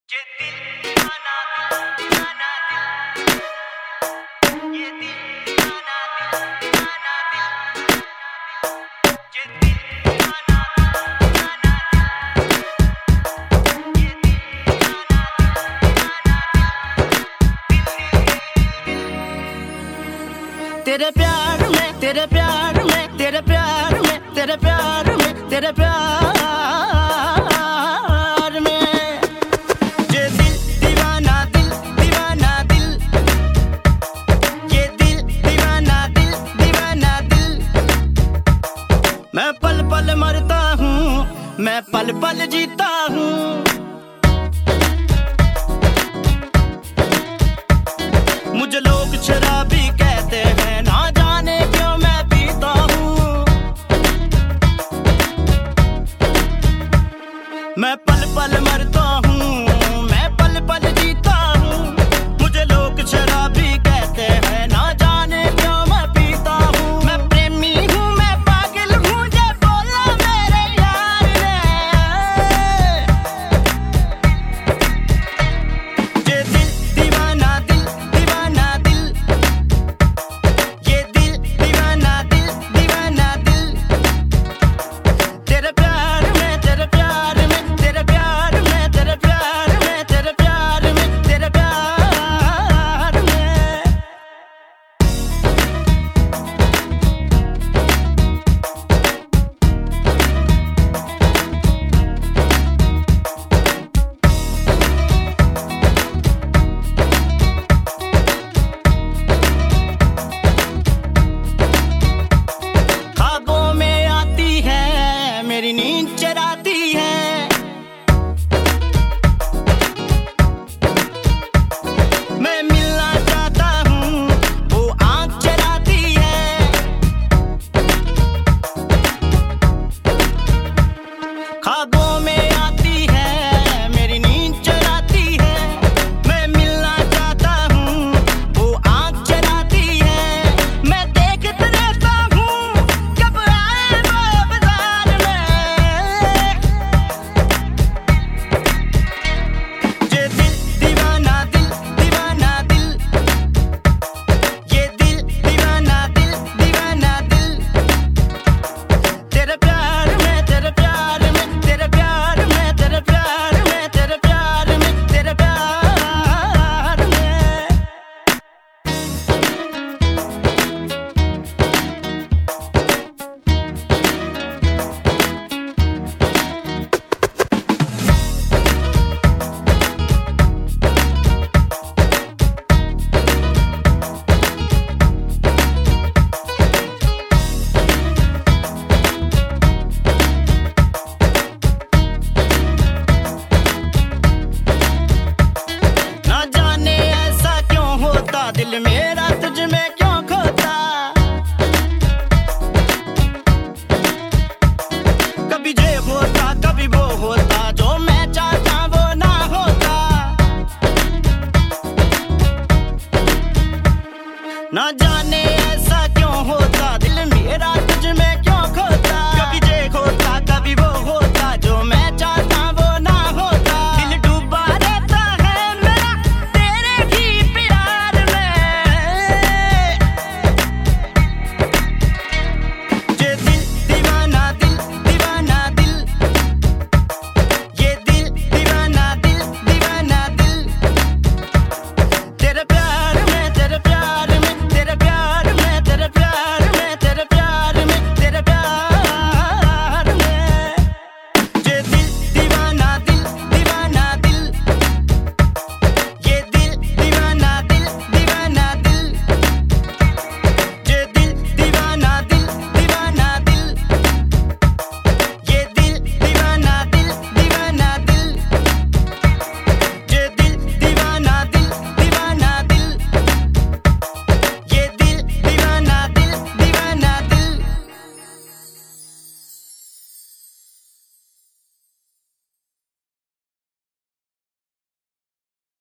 ये दिल दीवाना दीवाना दिल ये दिल दीवाना दीवाना दिल ये दिल दीवाना दीवाना दिल ये दिल दीवाना दीवाना दिल तेरे प्यार में तेरे प्यार में तेरे प्यार में तेरे प्यार में तेरे प्यार मैं पल पल मरता हूँ मैं पल पल जीता हूँ मुझे लोग शराबी कहते हैं ना जाने क्यों मैं पीता हूँ मैं पल पल मरता हूँ